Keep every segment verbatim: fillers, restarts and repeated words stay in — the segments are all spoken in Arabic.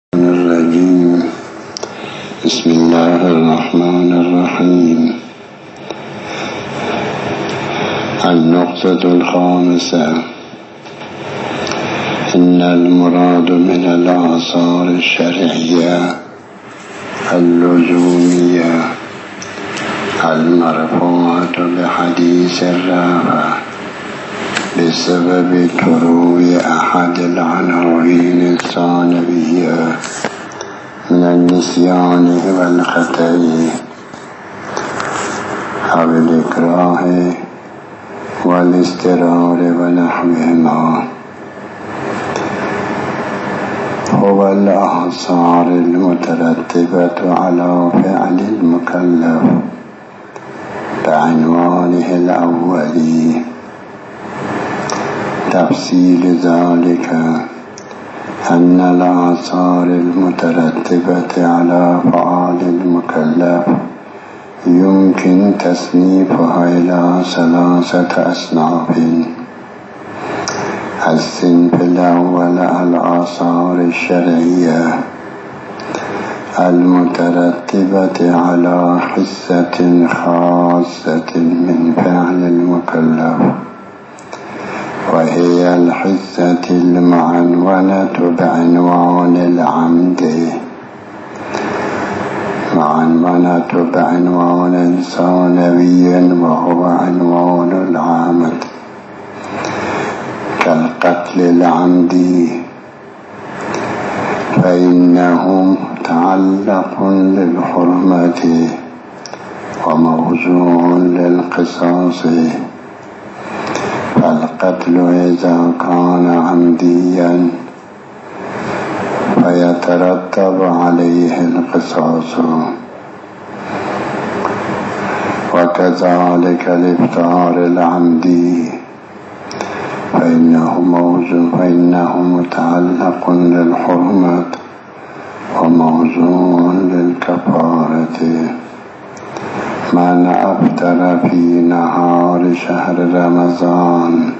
الرجيم. بسم الله الرحمن الرحيم. النقطة الخامسة: إن المراد من الآثار الشرعية اللزومية المرفوعة بحديث الرافع بسبب تروي أحد العناوين الثانوية من النسيان والخطأ أو الإكراه والاضطرار ونحوهما، هو الآثار المترتبة على فعل المكلف بعنوانه الأولي. تفصيل ذلك أن الآثار المترتبة على فعل المكلف يمكن تصنيفها إلى ثلاثة أصناف. الصنف الأول: الآثار الشرعية المترتبة على حسة خاصة من فعل المكلف، وهي الحسة المعنونة بعنوان العمد، معنونة بعنوان ثانوي وهو عنوان العمد، كالقتل العمدي، فإنه متعلق للحرمة وموضوع للقصاص. فالقتل إذا كان عمديا فيترتب عليه القصاص، وكذلك الإفطار العمدي فإنه موضوع فإنه متعلق للحرمة وموضوع للكفارة. من أفطر في نهار شهر رمضان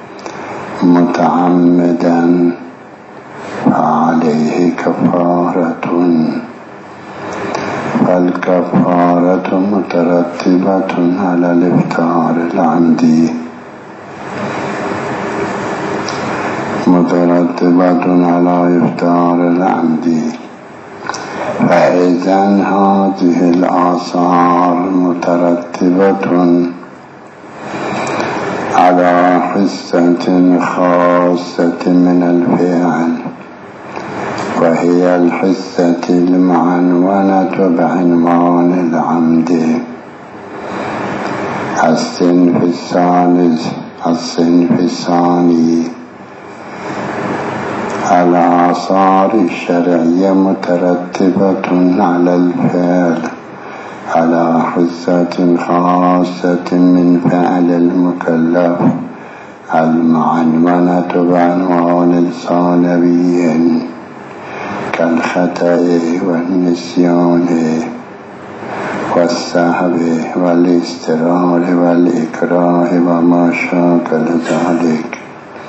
متعمدا فعليه كفارة، فالكفارة مترتبة على الإفطار العمدي مترتبة على إفطار العمدي. فإذا هذه الآثار مترتبة على حسة خاصة من الفعل، وهي الحسة المعنونة بعنوان العمد. الصنف الثالث: الصنف الثاني: الآثار الشرعية مترتبة على الفعل على حسة خاصة من فعل المكلف المعنونة بعنوان ثانوي، كالخطأ والنسيان والسهو والاضطرار والإكراه وما شاكل ذلك،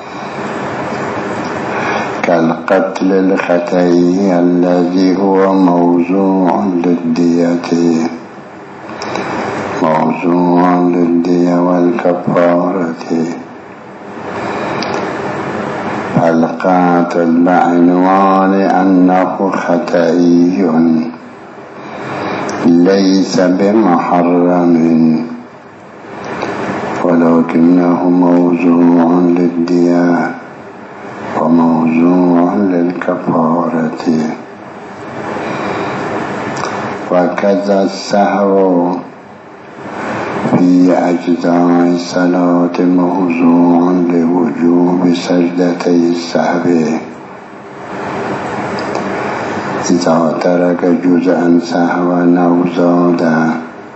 كالقتل الخطئي الذي هو موضوع للدية موضوع للدية والكفارة. القاتل بعنوان أنه خطئي ليس بمحرم ولكنه موضوع للدية وموضوع للكفارة. وكذا السهو في أجزاء الصلاة موضوع لوجوب سجدتي السهو. إذا ترك جزءا سهوا أو زاد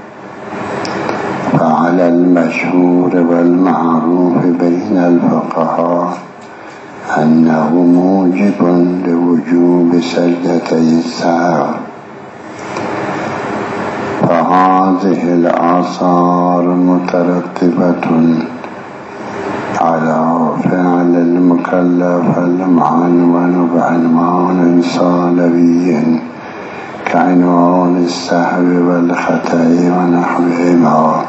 فعلى المشهور والمعروف بين الفقهاء أنه موجب لوجوب سجدتي السهو. فهذه الآثار مترتبة على فعل المكلف المعنون بعنوان ثانوي كعنوان السهو والخطأ ونحوهما.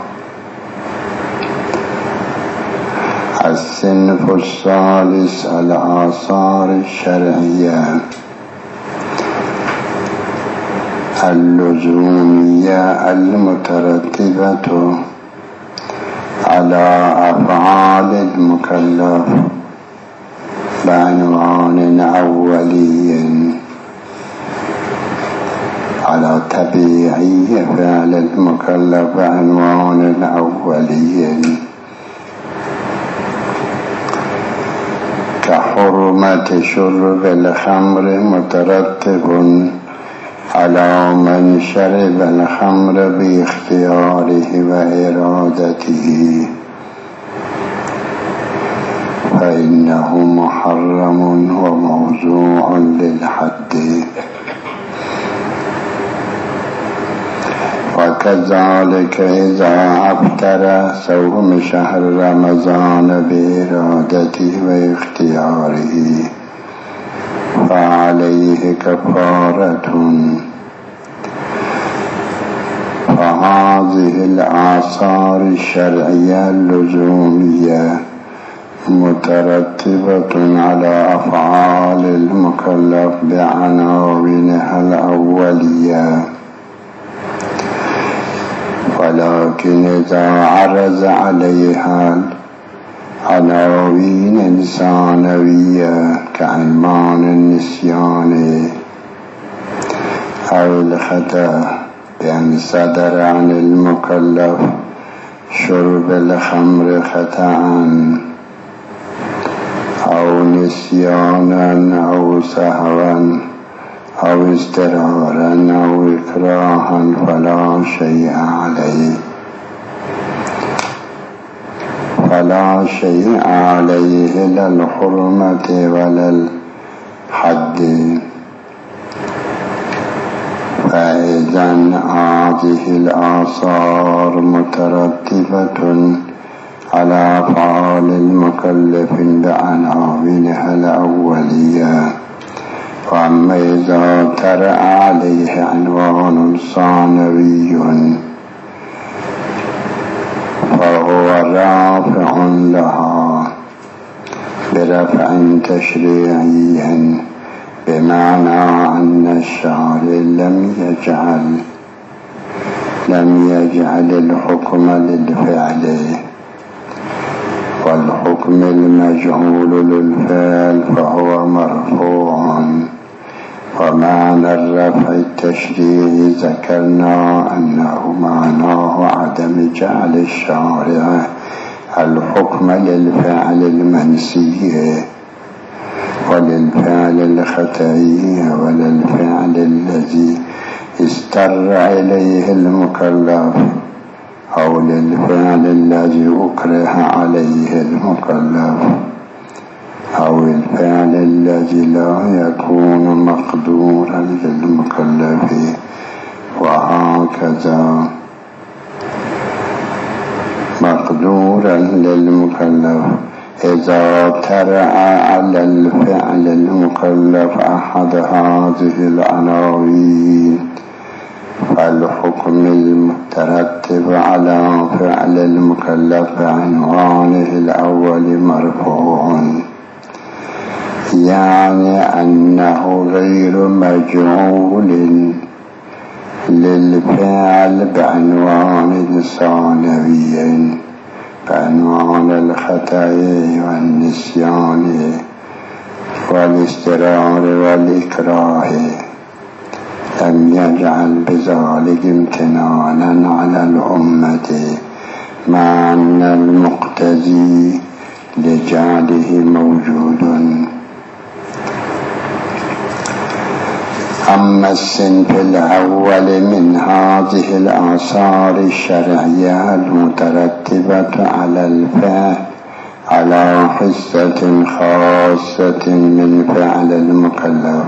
الصنف الثالث الآثار الشرعية اللزومية المترتبة على أفعال المكلف بعنوان أولي على طبيعي فعل المكلف بعنوان أولي كحرمة شرب الخمر مترتب على من شرب الخمر باختياره وإرادته فإنه محرم وموضوع للحد. وكذلك إذا أفطر صوم شهر رمضان بإرادته واختياره فعليه كفارة. فهذه الآثار الشرعية اللزومية مترتبة على أفعال المكلف بعناوينها الأولية. ولكن إذا عرض عليها عناوين ثانوية كعنوان النسيان أو الخطأ بأن صدر عن المكلف شرب الخمر خطأ أو نسيانا أو سهوا أو استرارا أو إكراها فلا شيء عليه فلا شيء عليه لا الحرمة ولا الحد. فإذا هذه الآثار مترتبة على أفعال المكلف بعناوينها الأولية. وأما إذا طرأ عليه عنوان ثانوي فهو رافع لها برفع تشريعي بمعنى أن الشارع لم يجعل لم يجعل الحكم للفعل والحكم المجعول للفعل فهو مرفوع. ومعنى الرفع التشريعي ذكرنا أنه معناه عدم جعل الشارع الحكم للفعل المنسي وللفعل الخطئي وللفعل الذي استر إليه المكلف أو للفعل الذي أكره عليه المكلف أو الفعل الذي لا يكون مقدورا للمكلف وهكذا. مقدورا للمكلف إذا طرأ على الفعل المكلف أحد هذه العناوين فالحكم المترتب على فعل المكلف بعنوانه الأول مرفوع، يعني أنه غير مجعول للفعل بعنوان ثانوي بعنوان الخطأ والنسيان والاسترار والإكراه. لم يجعل بذلك امتنانا على الأمة مع أن المقتضي لجعله موجود. أما الصنف الأول من هذه الآثار الشرعية المترتبة على الفعل على حصة خاصة من فعل المكلف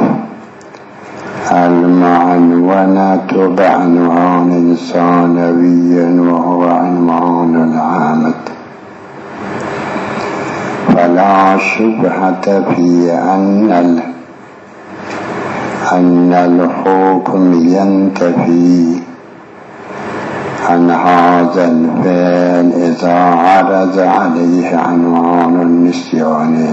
المعنونة بعنوان ثانوي وهو عنوان العامة، ولا شبهة في أن أن الحكم ينتفي عن هذا الفعل إذا عرض عليه عنوان النسيان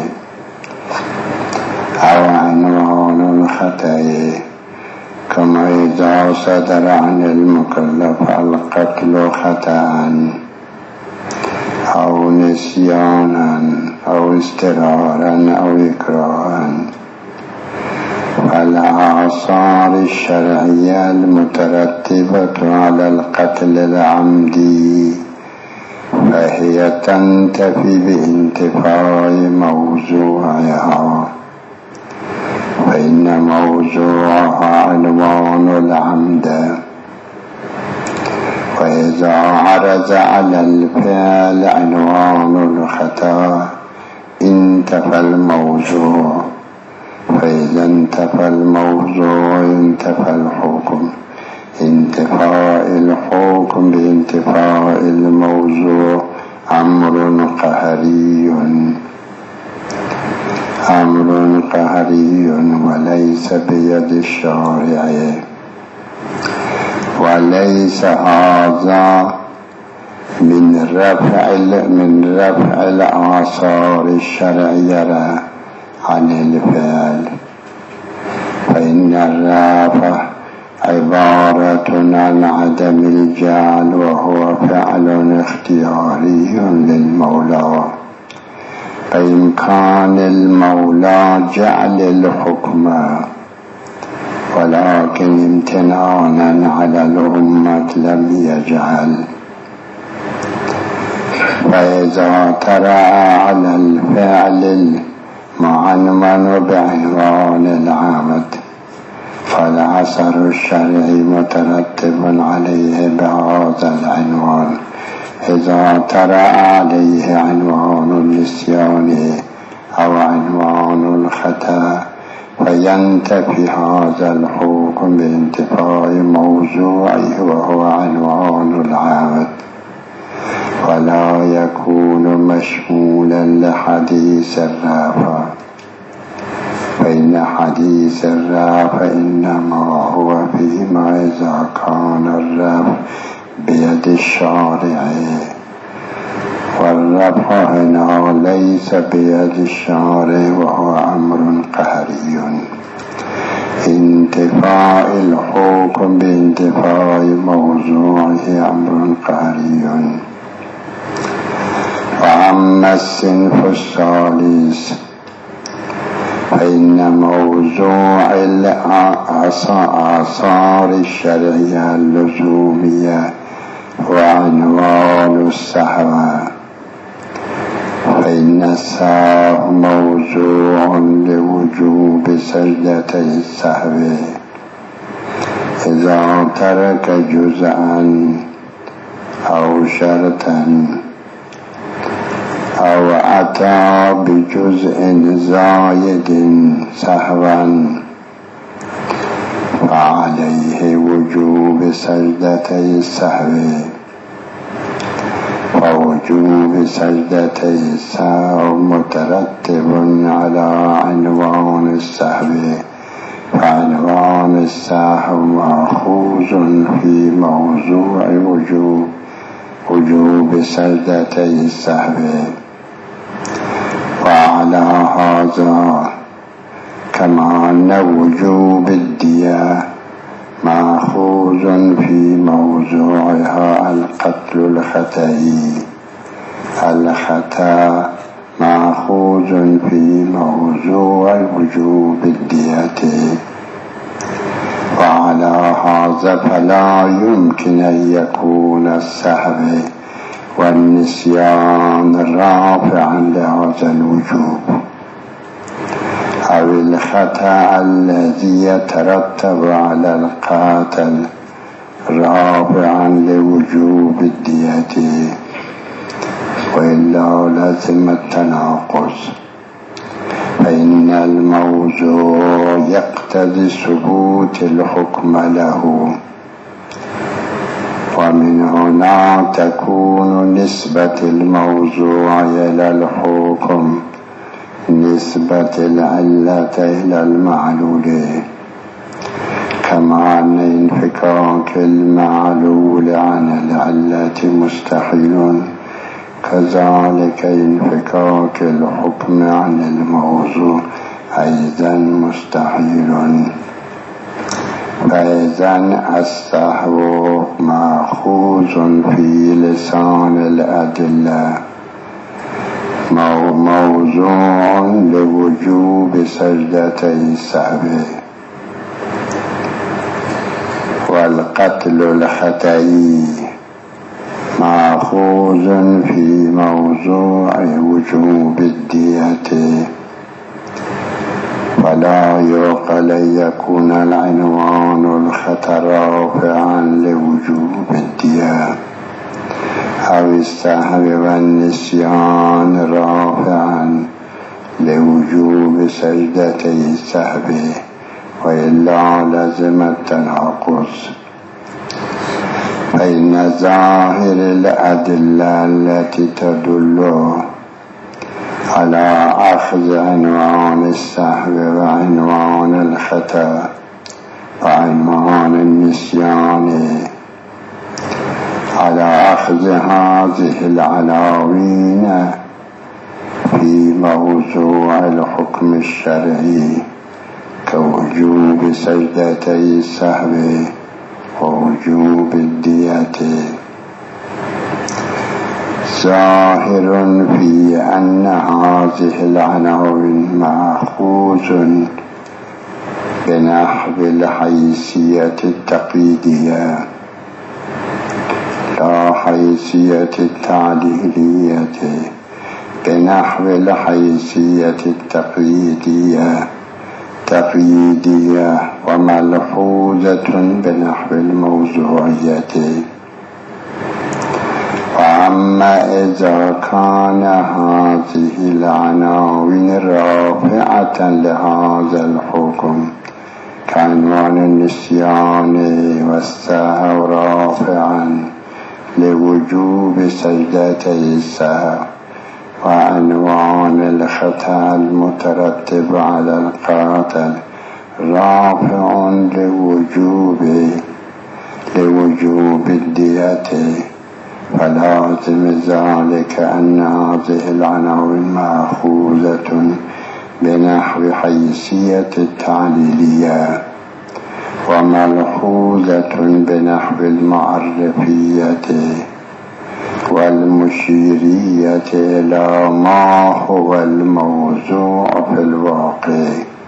أو عنوان الخطأ، كما إذا صدر عن المكلف القتل خطأ أو نسيانا أو استرارا أو إكراها. فالآثار الشرعية المترتبة على القتل العمدي فهي تنتفي بانتفاء موضوعها، فإن موضوعها عنوان العمد، وإذا عرض على الفعل عنوان الخطأ انتفى الموضوع، فإذا انتفى الموضوع انتفى الحكم. انتفاء الحكم بانتفاء الموضوع أمر قهري أمر قهري وليس بيد الشارع، وليس هذا من رفع من رفع الآثار الشرعية عن الفعل، فإن الرفع عبارة عن عدم الجعل، وهو فعل اختياري للمولى، بإمكان المولى جعل الحكم، ولكن امتنانا على الأمة لم يجعل. فإذا ترى على الفعل معنون بعنوان العمد فالأثر الشرعي مترتب عليه بهذا العنوان. إذا ترى عليه عنوان النسيان أو عنوان الخطأ فينتفي هذا الحكم بانتفاء موضوعه وهو عنوان العمد، ولا يكون مشمولا لحديث الرافع، فإن حديث الرافع إنما هو فيما إذا كان الرفع بيد الشارع، والرفع هنا ليس بيد الشارع وهو أمر قهري. انتفاء الحكم بانتفاء موضوعه أمر قهري. وأما الصنف الثالث فإن موضوع الآثار الشرعية اللزومية وعنوان السهو، فإن السهو موضوع لوجوب سجدة السهو إذا ترك جزءا أو شرطا أو أتى بجزء زايد سهوا فعليه وجوب سجدتي السهو، ووجوب سجدتي السهو مترتب على عنوان السهو، فعنوان السهو مأخوذ في موضوع وجوب وجوب سجدتي السهو. وعلى هذا كما أن وجوب الدية مأخوذ في موضوعها القتل الخطئي، الخطأ مأخوذ في موضوع وجوب الدية. وعلى هذا فلا يمكن أن يكون السهو والنسيان رافعا لهذا الوجوب، أو الخطأ الذي يترتب على القاتل رافعا لوجوب الدية، وإلا لازم التناقض، فإن الموضوع يقتضي ثبوت الحكم له، ومن هنا تكون نسبة الموضوع إلى الحكم نسبة العلة إلى المعلول، كما أن انفكاك المعلول عن العلة مستحيل، كذلك انفكاك الحكم عن الموضوع أيضا مستحيل. فإذن السهو مأخوذ في لسان الأدلة موضوع لوجوب سجدتي السهو، والقتل الخطئي مأخوذ في موضوع وجوب الدية، ولا يعقل يكون العنوان الخطأ رافعا لوجوب الدية، أو السهو والنسيان رافعا لوجوب سجدتي السهو، وإلا لزم التناقض. فإن ظاهر الأدلة التي تدل على أخذ عنوان السهو وعنوان الخطأ وعنوان النسيان على أخذ هذه العناوين في موضوع الحكم الشرعي كوجوب سجدتي السهو ووجوب الدية، ظاهر في أن هذه العناوين مأخوذ بنحو الحيثية التقييدية لا حيثية التعليلية، بنحو الحيثية التقييدية تقييدية وملحوظة بنحو الموضوعية. وأما إذا كان هذه العناوين رافعة لهذا الحكم كعنوان النسيان والسهو رافعا لوجوب سجدتي السهو، وعنوان الخطأ المترتب على القاتل رافع لوجوب لوجوب الدية، فلازم ذلك أن هذه العناوين مأخوذة بنحو حيثية التعليلية وملحوظة بنحو المعرفية والمشيرية إلى ما هو الموضوع في الواقع،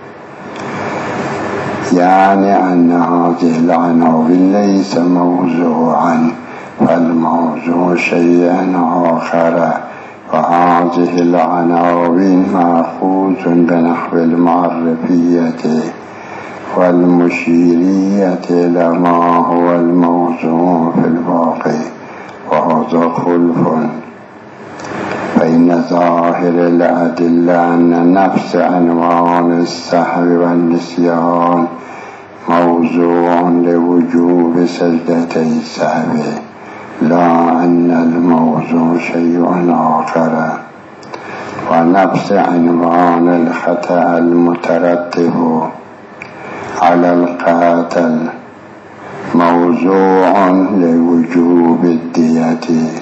يعني أن هذه العناوين ليس موضوعا، فالموضوع شيء آخر، وهذه العناوين مأخوذ بنحو المعرفية والمشيرية إلى ما هو الموضوع في الواقع، وهذا خلف. فإن ظاهر الأدلة أن نفس عنوان السهو والنسيان موضوع لوجوب سجدتي السهو، لا أن الموضوع شيء آخر. ونفس عنوان الخطأ المترتب على القاتل موضوع لوجوب الدية،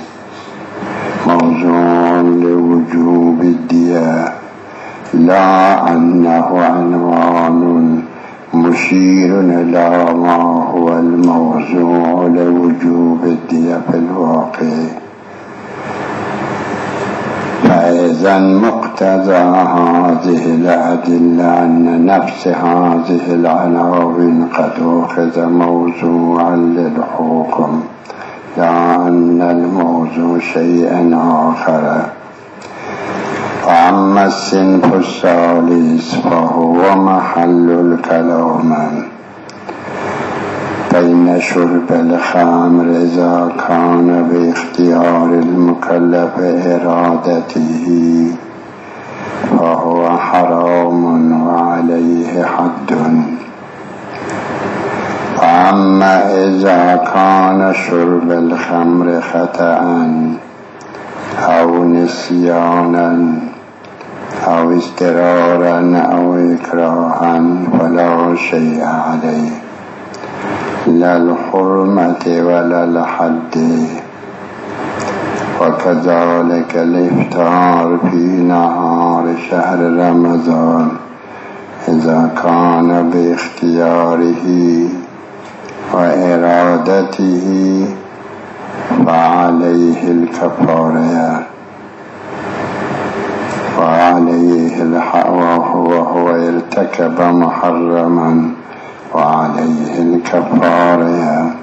موضوع لوجوب الدية، لا أنه عنوان مشير إلى ما هو الموضوع لوجوب الدية في الواقع. فإذا مقتضى هذه الأدلة أن نفس هذه العناوين قد أخذ موضوعا للحكم، لا أن الموضوع شيء آخر. وأما الصنف الثالث فهو محل الكلام بين شرب الخمر إذا كان باختيار المكلف إرادته فهو حرام وعليه حد. وأما إذا كان شرب الخمر خطأ أو نسيانا أو استرارا أو إكراها فلا شيء عليه، لا الحرمة ولا الحد. وكذلك الإفطار في نهار شهر رمضان إذا كان باختياره وإرادته فعليه الكفارة وعليه الحق وهو ارتكب محرما وعليه الكفارة.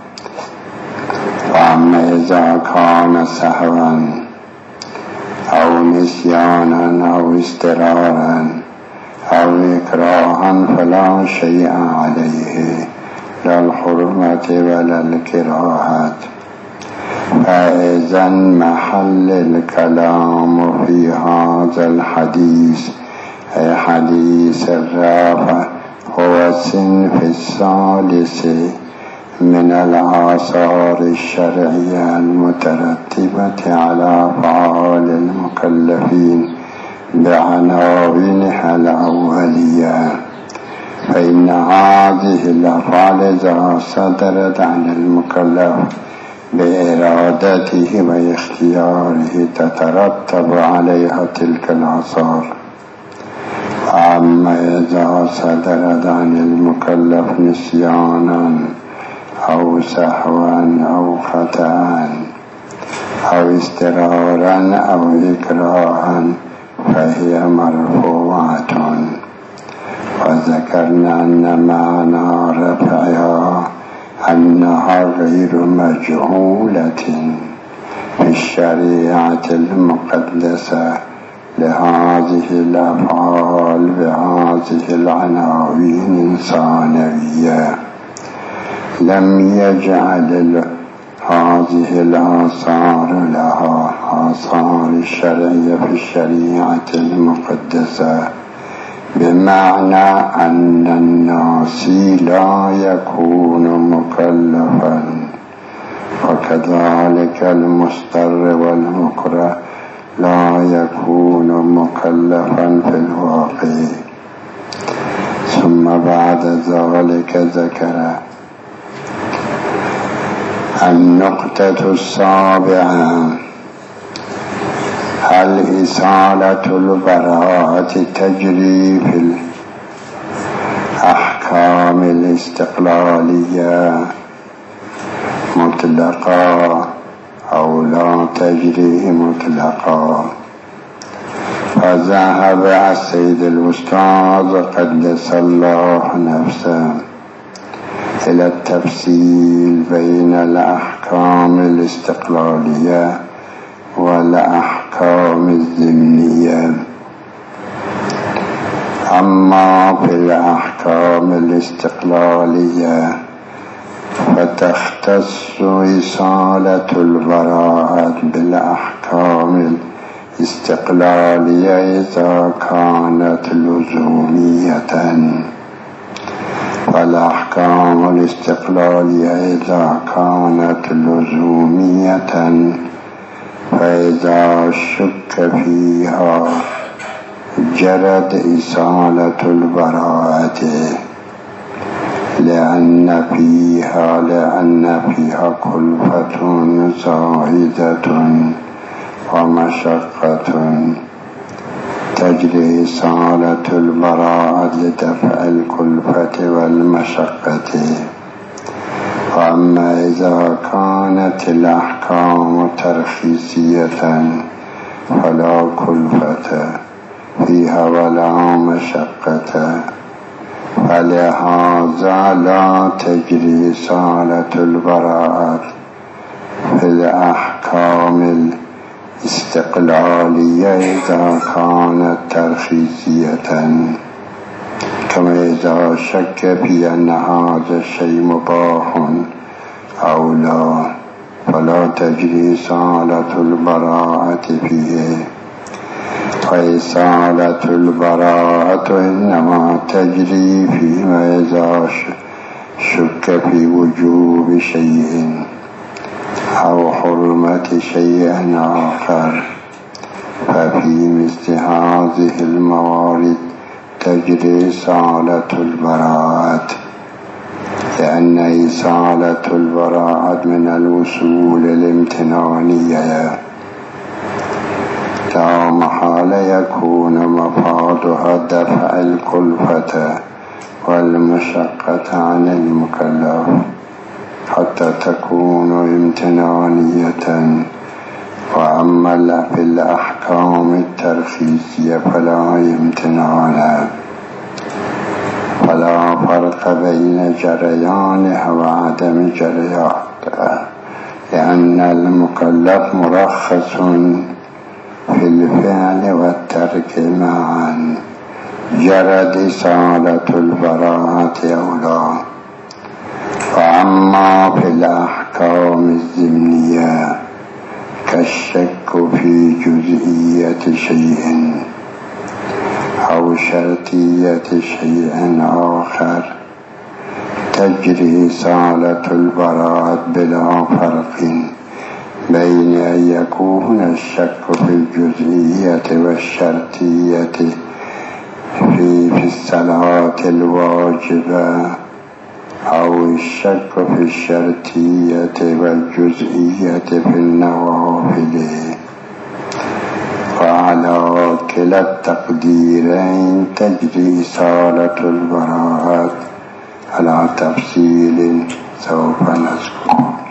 وأما إذا كان سهوا أو نسيانا أو استرارا أو إكراها فلا شيء عليه، لا الحرمة ولا الكراهة. فإذا محل الكلام في هذا الحديث أي حديث الرافع هو الصنف الثالث من الآثار الشرعية المترتبة على أفعال المكلفين بعناوينها الأولية. فإن هذه الأفعال إذا صدرت عن المكلف بإرادته واختياره تترتب عليها تلك الآثار. أما إذا صدرت عن المكلف نسيانا أو سهوا أو خطأ أو استرارا أو إكراها فهي مرفوعة. وذكرنا أن معنى رفعها أنها غير مجهولة في الشريعة المقدسة لهذه الأفعال بهذه العناوين الثانوية. لم يجعل هذه الآثار لها آثار الشرعية في الشريعة المقدسة، بمعنى أن الناسي لا يكون مكلفا، وكذلك المضطر والمكره لا يكون مكلفا في الواقع. ثم بعد ذلك ذكر النقطة السابعة: هل إزالة البراءة تجري في الأحكام الاستقلالية مطلقة أو لا تجري مطلقة؟ فذهب السيد الأستاذ قدس الله نفسه إلى التفصيل بين الأحكام الاستقلالية والأحكام الضمنية. أما في الأحكام الاستقلالية فتختص إزالة البراءة بالأحكام الاستقلالية إذا كانت لزومية، والأحكام الاستقلالية إذا كانت لزومية فإذا شك فيها جرت إزالة البراءة، لأن فيها لأن فيها كلفة زائدة ومشقة، تجري إزالة البراءة لدفع الكلفة والمشقة. وأما إذا كانت الأحكام ترخيصية فلا كلفة فيها ولا مشقة، فلهذا لا تجري إزالة البراءة في الأحكام الاستقلالية إذا كانت ترخيصية، كما إذا شك في أن هذا الشيء مباح أو لا فلا تجري إزالة البراءة فيه. فإزالة البراءة إنما تجري فيما إذا شك في وجوب شيء أو حرمة شيء آخر، ففي مثل هذه الموارد تجري إصالة البراءة، لأن إصالة البراءة من الوصول الامتنانية لا محال يكون مفادها دفع الكلفة والمشقة عن المكلف حتى تكون امتنانية. وأما في الأحكام الترخيصية فلا امتنان، فلا فرق بين جريانها وعدم جريانها، لأن المكلف مرخص في الفعل والترك معا، جرت إصالة البراءة أو لا. وأما في الأحكام الضمنية كالشك في جزئية شيء أو شرطية شيء آخر تجري إصالة البراءة بلا فرق بين أن يكون الشك في الجزئية والشرطية في, في الصلاة الواجبة أو الشك في الشرطية والجزئية في النوافل. وعلى كلا التقديرين تجري إصالة البراءة على تفصيل سوف نذكره.